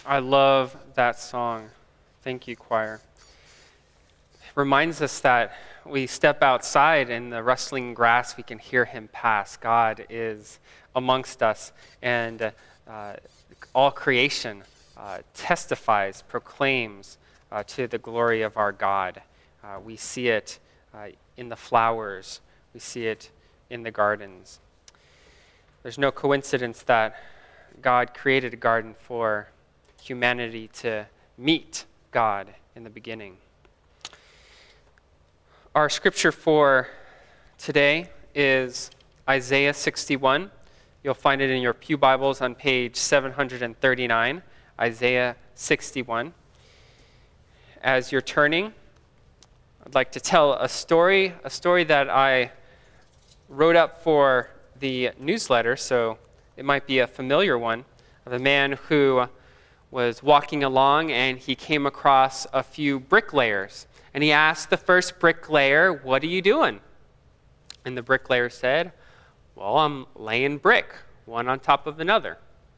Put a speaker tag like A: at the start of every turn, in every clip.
A: I love that song. Thank you, choir. It reminds us that we step outside in the rustling grass, we can hear him pass. God is amongst us, and all creation testifies, proclaims to the glory of our God. We see it in the flowers. We see it in the gardens. There's no coincidence that God created a garden for humanity to meet God in the beginning. Our scripture for today is Isaiah 61. You'll find it in your pew Bibles on page 739, Isaiah 61. As you're turning, I'd like to tell a story that I wrote up for the newsletter, so it might be a familiar one, of a man who was walking along and he came across a few bricklayers. And he asked the first bricklayer, "What are you doing?" And the bricklayer said, "Well, I'm laying brick, one on top of another."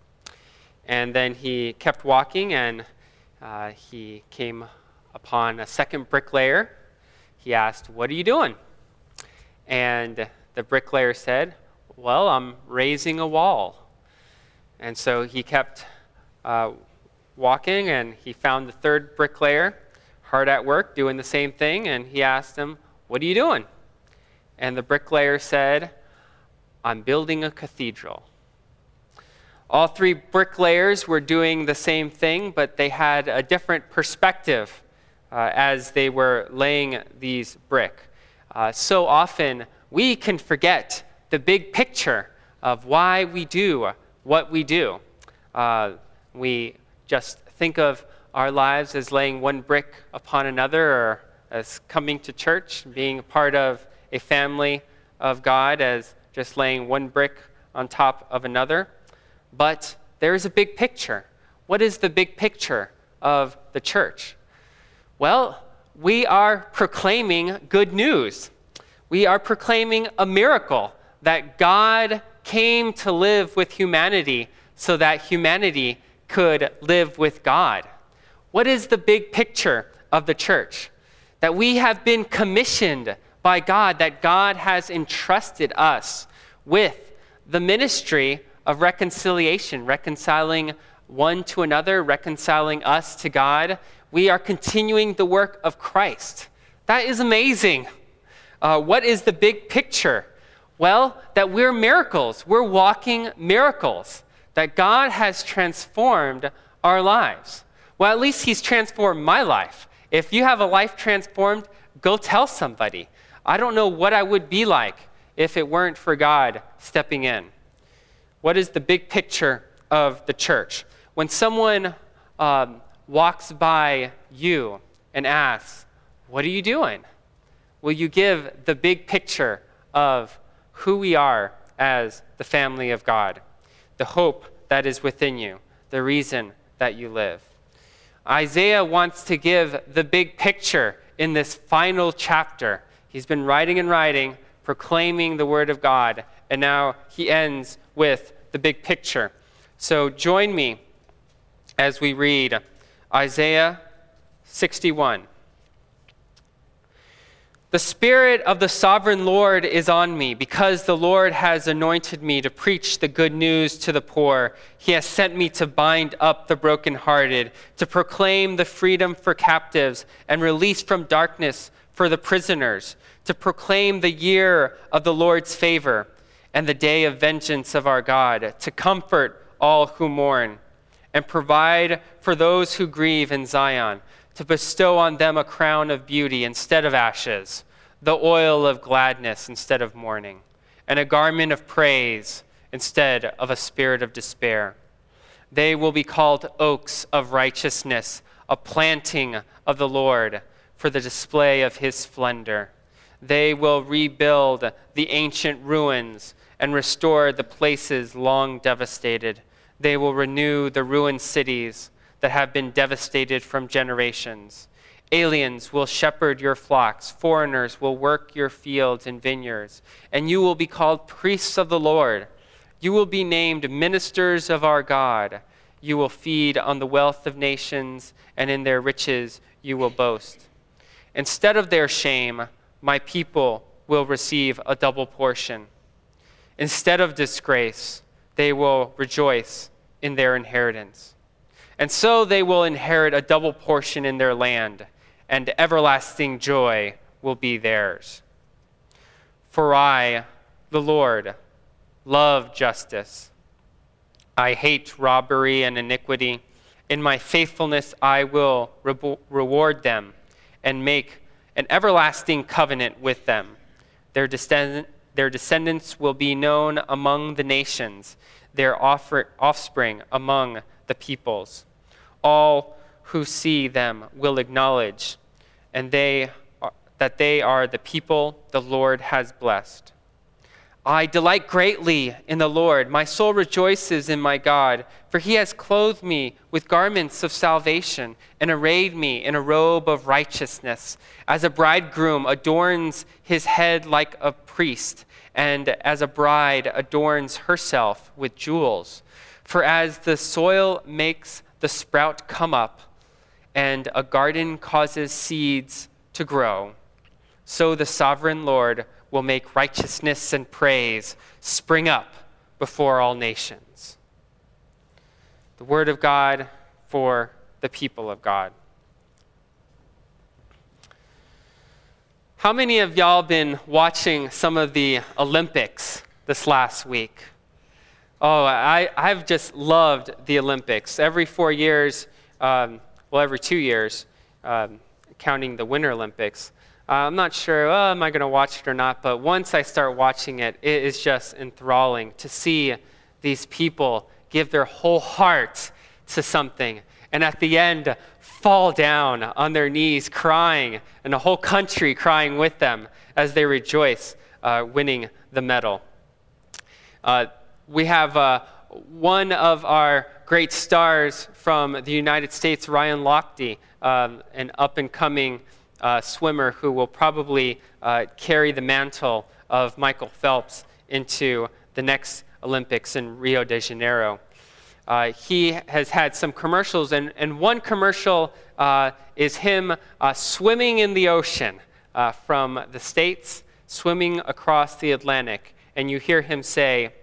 A: And then he kept walking, and he came upon a second bricklayer. He asked, "What are you doing?" And the bricklayer said, "Well, I'm raising a wall." And so he kept walking, and he found the third bricklayer hard at work doing the same thing, and he asked him, "What are you doing?" And the bricklayer said, "I'm building a cathedral." All three bricklayers were doing the same thing, but they had a different perspective as they were laying these brick. So often, we can forget the big picture of why we do what we do. We just think of our lives as laying one brick upon another, or as coming to church, being a part of a family of God, as just laying one brick on top of another. But there is a big picture. What is the big picture of the church? Well, we are proclaiming good news. We are proclaiming a miracle that God came to live with humanity so that humanity could live with God. What is the big picture of the church? That we have been commissioned by God, that God has entrusted us with the ministry of reconciliation, reconciling one to another, reconciling us to God. We are continuing the work of Christ. That is amazing. What is the big picture? Well, that we're miracles. We're walking miracles. That God has transformed our lives. Well, at least he's transformed my life. If you have a life transformed, go tell somebody. I don't know what I would be like if it weren't for God stepping in. What is the big picture of the church? When someone walks by you and asks, "What are you doing?" will you give the big picture of who we are as the family of God, the hope that is within you, the reason that you live? Isaiah wants to give the big picture in this final chapter. He's been writing and writing, proclaiming the word of God, and now he ends with the big picture. So join me as we read Isaiah 61. "The Spirit of the Sovereign Lord is on me, because the Lord has anointed me to preach the good news to the poor. He has sent me to bind up the brokenhearted, to proclaim the freedom for captives and release from darkness for the prisoners, to proclaim the year of the Lord's favor and the day of vengeance of our God, to comfort all who mourn and provide for those who grieve in Zion, to bestow on them a crown of beauty instead of ashes, the oil of gladness instead of mourning, and a garment of praise instead of a spirit of despair. They will be called oaks of righteousness, a planting of the Lord for the display of his splendor. They will rebuild the ancient ruins and restore the places long devastated. They will renew the ruined cities that have been devastated from generations. Aliens will shepherd your flocks. Foreigners will work your fields and vineyards. And you will be called priests of the Lord. You will be named ministers of our God. you will feed on the wealth of nations, and in their riches you will boast. Instead of their shame, my people will receive a double portion. Instead of disgrace, they will rejoice in their inheritance. And so they will inherit a double portion in their land, and everlasting joy will be theirs. For I, the Lord, love justice. I hate robbery and iniquity. In my faithfulness I will reward them and make an everlasting covenant with them. Their descendants will be known among the nations, their offspring among the peoples. All who see them will acknowledge that they are the people the Lord has blessed. I delight greatly in the Lord. My soul rejoices in my God, for he has clothed me with garments of salvation and arrayed me in a robe of righteousness, as a bridegroom adorns his head like a priest, and as a bride adorns herself with jewels. For as the soil makes the sprout come up, and a garden causes seeds to grow, so the sovereign Lord will make righteousness and praise spring up before all nations. The word of God for the people of God. How many of y'all been watching some of the Olympics this last week? Oh, I've just loved the Olympics. Every 4 years, every 2 years, counting the Winter Olympics, I'm not sure, am I going to watch it or not, but once I start watching it, it is just enthralling to see these people give their whole heart to something, and at the end, fall down on their knees crying, and the whole country crying with them as they rejoice winning the medal. We have one of our great stars from the United States, Ryan Lochte, an up-and-coming swimmer who will probably carry the mantle of Michael Phelps into the next Olympics in Rio de Janeiro. He has had some commercials, and one commercial is him swimming in the ocean from the States, swimming across the Atlantic. And you hear him say,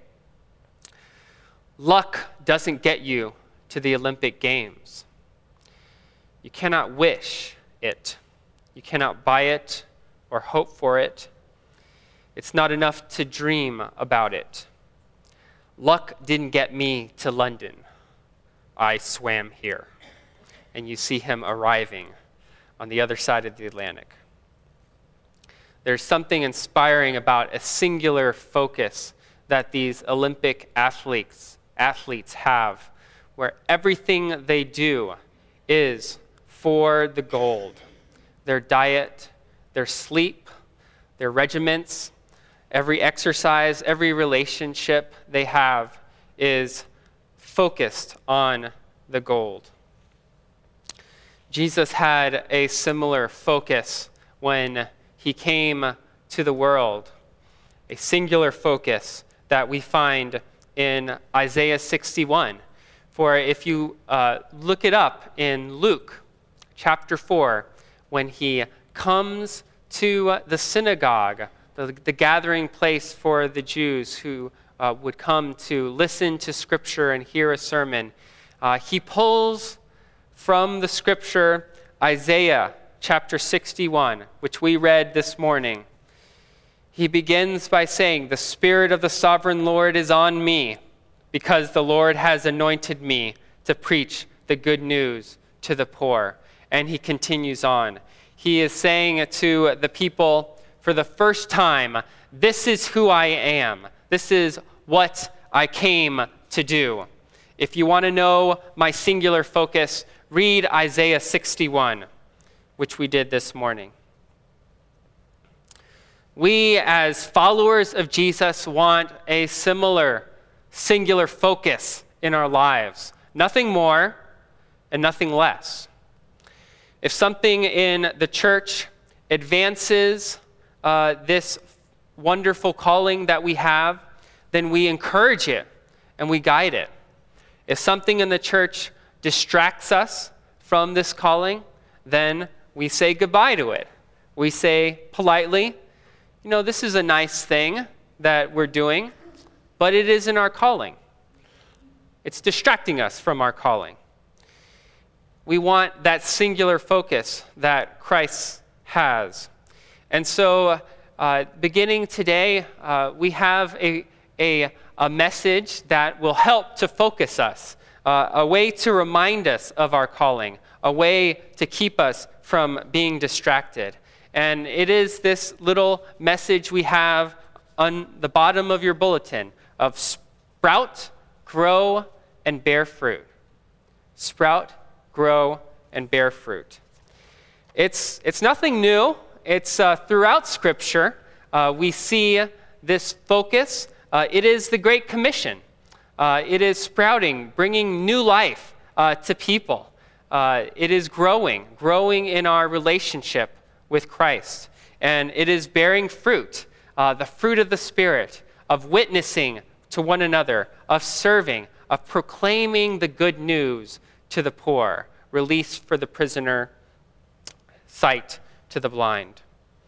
A: "Luck doesn't get you to the Olympic Games. You cannot wish it. You cannot buy it or hope for it. It's not enough to dream about it. Luck didn't get me to London. I swam here." And you see him arriving on the other side of the Atlantic. There's something inspiring about a singular focus that these Olympic athletes have, where everything they do is for the gold. Their diet, their sleep, their regiments, every exercise, every relationship they have is focused on the gold. Jesus had a similar focus when he came to the world, a singular focus that we find in Isaiah 61. For if you look it up in Luke chapter 4, when he comes to the synagogue, the gathering place for the Jews who would come to listen to Scripture and hear a sermon, he pulls from the Scripture Isaiah chapter 61, which we read this morning. He begins by saying, "The Spirit of the Sovereign Lord is on me, because the Lord has anointed me to preach the good news to the poor." And he continues on. He is saying to the people for the first time, this is who I am. This is what I came to do. If you want to know my singular focus, read Isaiah 61, which we did this morning. We, as followers of Jesus, want a similar singular focus in our lives. Nothing more and nothing less. If something in the church advances this wonderful calling that we have, then we encourage it and we guide it. If something in the church distracts us from this calling, then we say goodbye to it. We say politely, this is a nice thing that we're doing, but it isn't our calling. It's distracting us from our calling. We want that singular focus that Christ has. And so beginning today, we have a message that will help to focus us, a way to remind us of our calling, a way to keep us from being distracted. And it is this little message we have on the bottom of your bulletin of sprout, grow, and bear fruit. Sprout, grow, and bear fruit. It's nothing new. It's throughout Scripture. We see this focus. It is the Great Commission. It is sprouting, bringing new life to people. It is growing in our relationship with Christ. And it is bearing fruit, the fruit of the Spirit, of witnessing to one another, of serving, of proclaiming the good news to the poor, release for the prisoner, sight to the blind.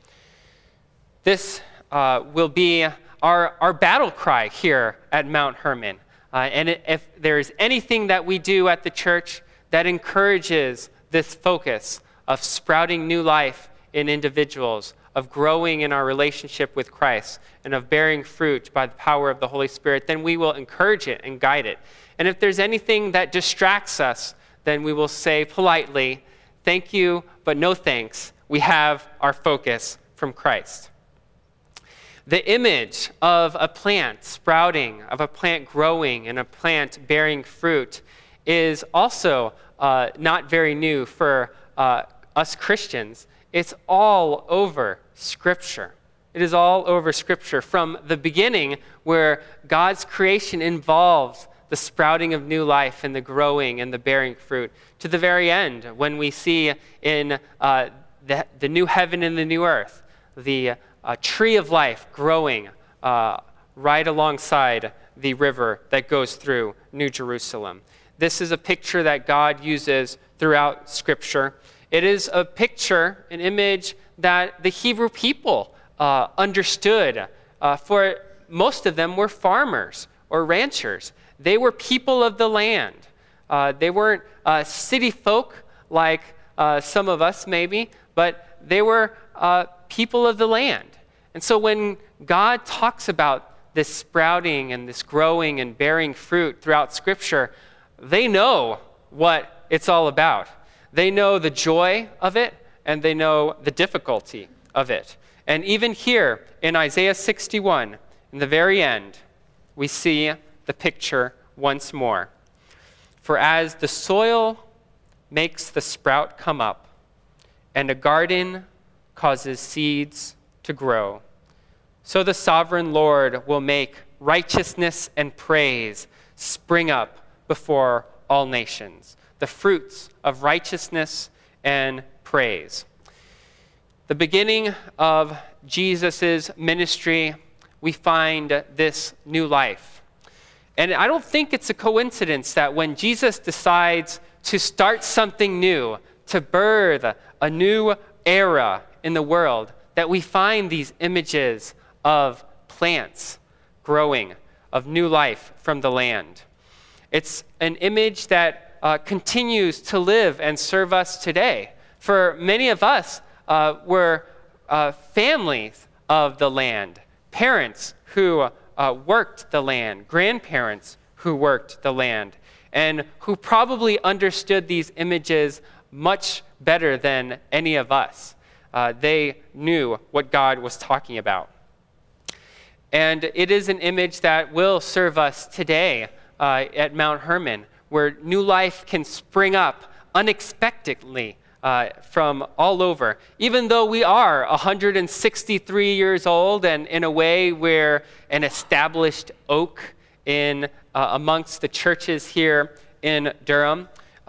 A: This will be our battle cry here at Mount Hermon. And if there is anything that we do at the church that encourages this focus of sprouting new life in individuals, of growing in our relationship with Christ, and of bearing fruit by the power of the Holy Spirit, then we will encourage it and guide it. And if there's anything that distracts us, then we will say politely, thank you, but no thanks. We have our focus from Christ. The image of a plant sprouting, of a plant growing, and a plant bearing fruit is also not very new for us Christians. It's all over Scripture. It is all over Scripture from the beginning where God's creation involves the sprouting of new life and the growing and the bearing fruit, to the very end when we see in the new heaven and the new earth, the tree of life growing right alongside the river that goes through New Jerusalem. This is a picture that God uses throughout Scripture. It is a picture, an image that the Hebrew people understood. For most of them were farmers or ranchers. They were people of the land. They weren't city folk like some of us maybe, but they were people of the land. And so when God talks about this sprouting and this growing and bearing fruit throughout Scripture, they know what it's all about. They know the joy of it, and they know the difficulty of it. And even here in Isaiah 61, in the very end, we see the picture once more. For as the soil makes the sprout come up, and a garden causes seeds to grow, so the sovereign Lord will make righteousness and praise spring up before all nations, the fruits of righteousness and praise. The beginning of Jesus' ministry, we find this new life. And I don't think it's a coincidence that when Jesus decides to start something new, to birth a new era in the world, that we find these images of plants growing, of new life from the land. It's an image that continues to live and serve us today. For many of us, we're families of the land, parents who worked the land, grandparents who worked the land, and who probably understood these images much better than any of us. They knew what God was talking about. And it is an image that will serve us today at Mount Hermon, where new life can spring up unexpectedly from all over. Even though we are 163 years old and in a way we're an established oak in amongst the churches here in Durham,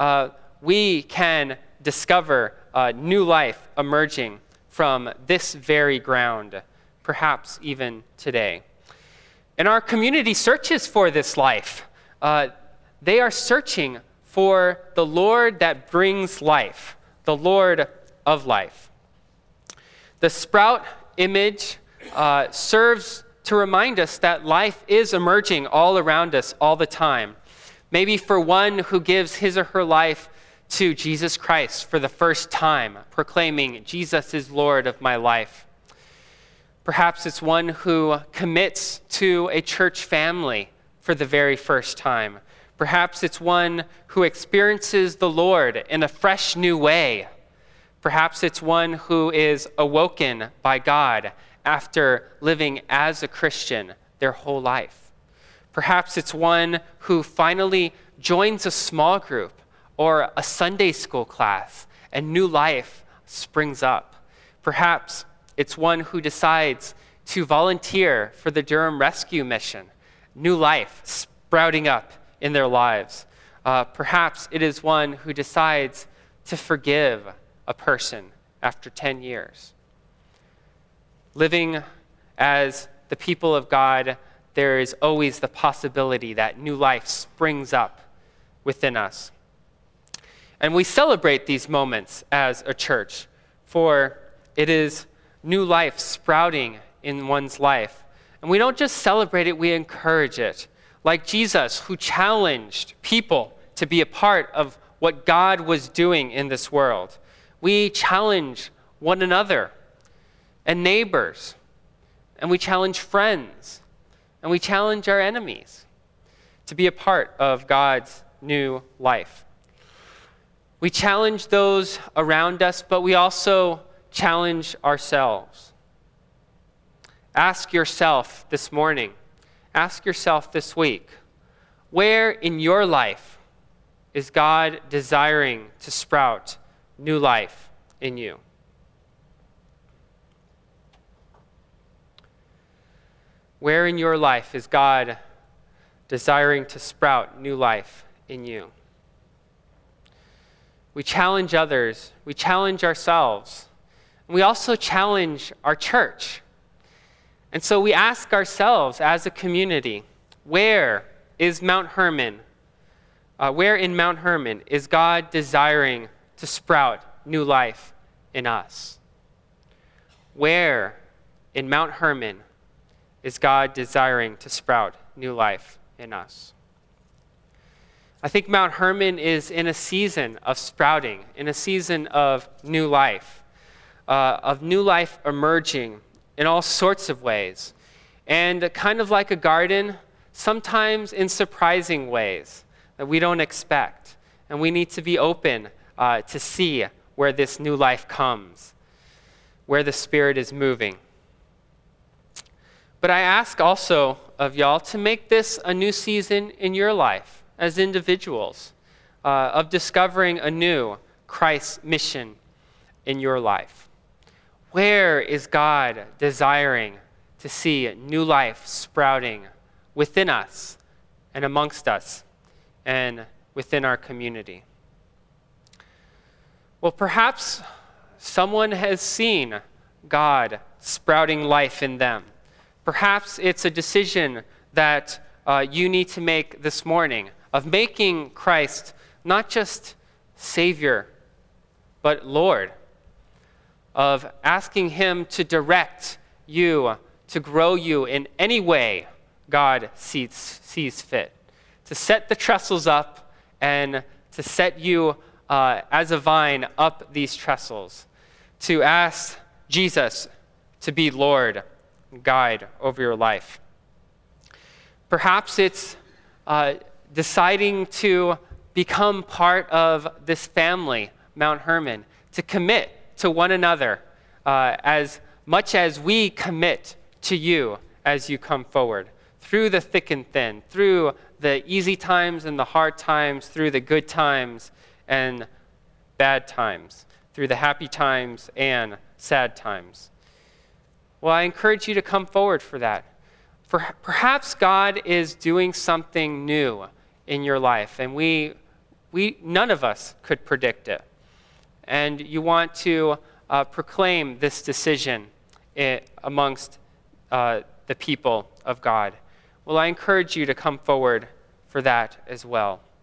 A: we can discover new life emerging from this very ground, perhaps even today. And our community searches for this life. they are searching for the Lord that brings life, the Lord of life. The sprout image serves to remind us that life is emerging all around us all the time. Maybe for one who gives his or her life to Jesus Christ for the first time, proclaiming, Jesus is Lord of my life. Perhaps it's one who commits to a church family for the very first time. Perhaps it's one who experiences the Lord in a fresh new way. Perhaps it's one who is awoken by God after living as a Christian their whole life. Perhaps it's one who finally joins a small group or a Sunday school class and new life springs up. Perhaps it's one who decides to volunteer for the Durham Rescue Mission, new life sprouting up in their lives. Perhaps it is one who decides to forgive a person after 10 years. Living as the people of God, there is always the possibility that new life springs up within us. And we celebrate these moments as a church, for it is new life sprouting in one's life. And we don't just celebrate it, we encourage it. Like Jesus, who challenged people to be a part of what God was doing in this world. We challenge one another and neighbors, and we challenge friends, and we challenge our enemies to be a part of God's new life. We challenge those around us, but we also challenge ourselves. Ask yourself this morning, ask yourself this week, where in your life is God desiring to sprout new life in you? Where in your life is God desiring to sprout new life in you? We challenge others. We challenge ourselves. And we also challenge our church. And so we ask ourselves as a community, where is Mount Hermon? Where in Mount Hermon is God desiring to sprout new life in us? Where in Mount Hermon is God desiring to sprout new life in us? I think Mount Hermon is in a season of sprouting, in a season of new life emerging in all sorts of ways. And kind of like a garden, sometimes in surprising ways that we don't expect. And we need to be open to see where this new life comes, where the Spirit is moving. But I ask also of y'all to make this a new season in your life as individuals, of discovering anew Christ's mission in your life. Where is God desiring to see new life sprouting within us and amongst us and within our community? Well, perhaps someone has seen God sprouting life in them. Perhaps it's a decision that you need to make this morning, of making Christ not just Savior, but Lord, of asking him to direct you, to grow you in any way God sees fit, to set the trestles up and to set you as a vine up these trestles, to ask Jesus to be Lord and guide over your life. Perhaps it's deciding to become part of this family, Mount Hermon, to commit to one another as much as we commit to you as you come forward, through the thick and thin, through the easy times and the hard times, through the good times and bad times, through the happy times and sad times. Well, I encourage you to come forward for that. Perhaps God is doing something new in your life, and we none of us could predict it. And you want to proclaim this decision amongst the people of God. Well, I encourage you to come forward for that as well.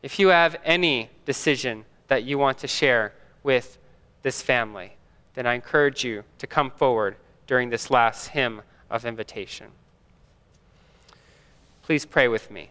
A: if you have any decision that you want to share with this family, then I encourage you to come forward during this last hymn of invitation. Please pray with me.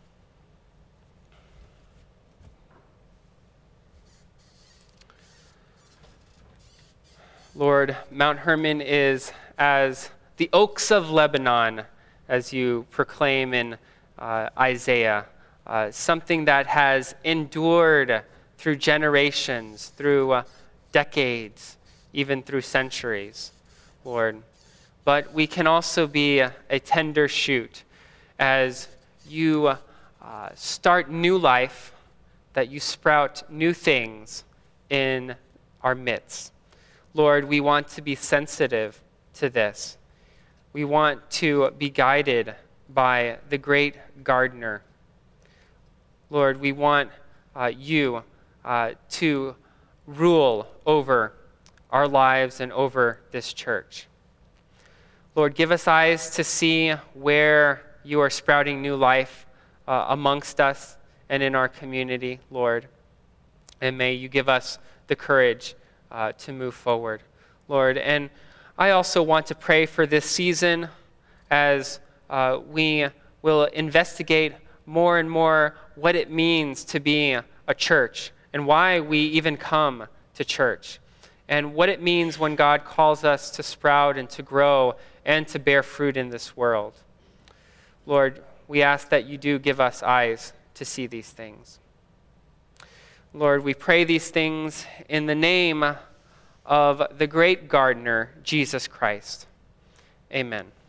A: Lord, Mount Hermon is as the oaks of Lebanon, as you proclaim in Isaiah, something that has endured through generations, through decades, even through centuries, Lord. But we can also be a tender shoot as you start new life, that you sprout new things in our midst. Lord, we want to be sensitive to this. We want to be guided by the great gardener. Lord, we want you to rule over our lives and over this church. Lord, give us eyes to see where you are sprouting new life amongst us and in our community, Lord. And may you give us the courage to move forward, Lord. And I also want to pray for this season as we will investigate more and more what it means to be a church and why we even come to church and what it means when God calls us to sprout and to grow and to bear fruit in this world. Lord, we ask that you do give us eyes to see these things. Lord, we pray these things in the name of the great gardener, Jesus Christ. Amen.